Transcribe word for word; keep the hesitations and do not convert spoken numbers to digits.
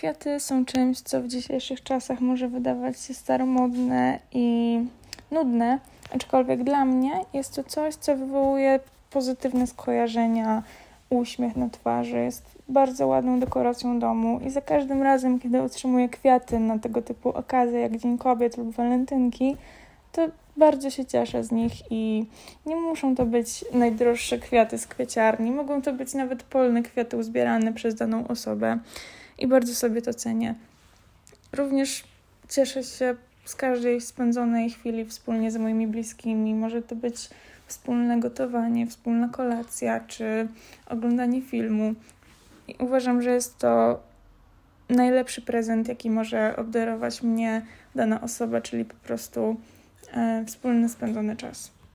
Kwiaty są czymś, co w dzisiejszych czasach może wydawać się staromodne i nudne, aczkolwiek dla mnie jest to coś, co wywołuje pozytywne skojarzenia, uśmiech na twarzy, jest bardzo ładną dekoracją domu i za każdym razem, kiedy otrzymuję kwiaty na tego typu okazje, jak Dzień Kobiet lub walentynki, to bardzo się cieszę z nich i nie muszą to być najdroższe kwiaty z kwieciarni, mogą to być nawet polne kwiaty uzbierane przez daną osobę i bardzo sobie to cenię. Również cieszę się z każdej spędzonej chwili wspólnie z moimi bliskimi. Może to być wspólne gotowanie, wspólna kolacja czy oglądanie filmu. I uważam, że jest to najlepszy prezent, jaki może obdarować mnie dana osoba, czyli po prostu e, wspólny spędzony czas.